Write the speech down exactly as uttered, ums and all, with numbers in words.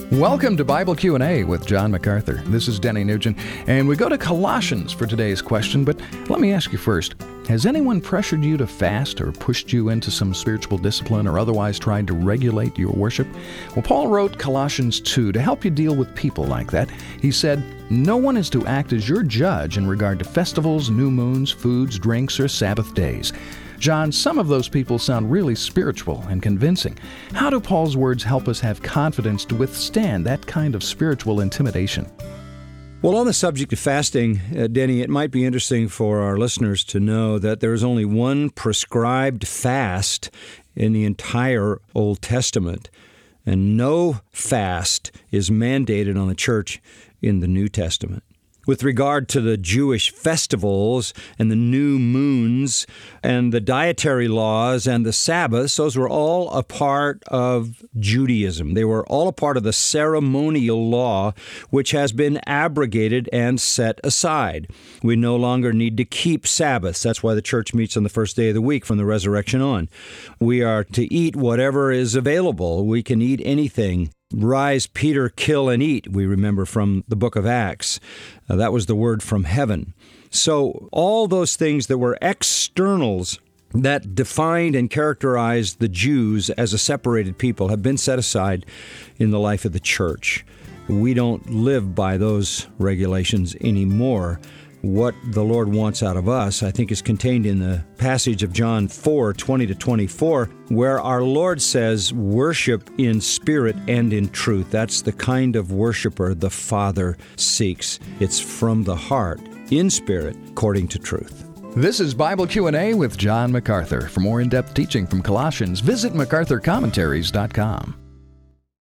Welcome to Bible Q and A with John MacArthur. This is Denny Nugent, and we go to Colossians for today's question, but let me ask you first. Has anyone pressured you to fast or pushed you into some spiritual discipline or otherwise tried to regulate your worship? Well, Paul wrote Colossians two to help you deal with people like that. He said, "No one is to act as your judge in regard to festivals, new moons, foods, drinks, or Sabbath days." John, some of those people sound really spiritual and convincing. How do Paul's words help us have confidence to withstand that kind of spiritual intimidation? Well, on the subject of fasting, uh, Denny, it might be interesting for our listeners to know that there is only one prescribed fast in the entire Old Testament, and no fast is mandated on the church in the New Testament. With regard to the Jewish festivals and the new moons and the dietary laws and the Sabbaths, those were all a part of Judaism. They were all a part of the ceremonial law, which has been abrogated and set aside. We no longer need to keep Sabbaths. That's why the church meets on the first day of the week from the resurrection on. We are to eat whatever is available. We can eat anything. Rise, Peter, kill, and eat, we remember from the book of Acts. Uh, that was the word from heaven. So all those things that were externals that defined and characterized the Jews as a separated people have been set aside in the life of the church. We don't live by those regulations anymore. What the Lord wants out of us, I think, is contained in the passage of John four, twenty to twenty-four, where our Lord says, worship in spirit and in truth. That's the kind of worshiper the Father seeks. It's from the heart, in spirit, according to truth. This is Bible Q and A with John MacArthur. For more in-depth teaching from Colossians, visit macarthur commentaries dot com.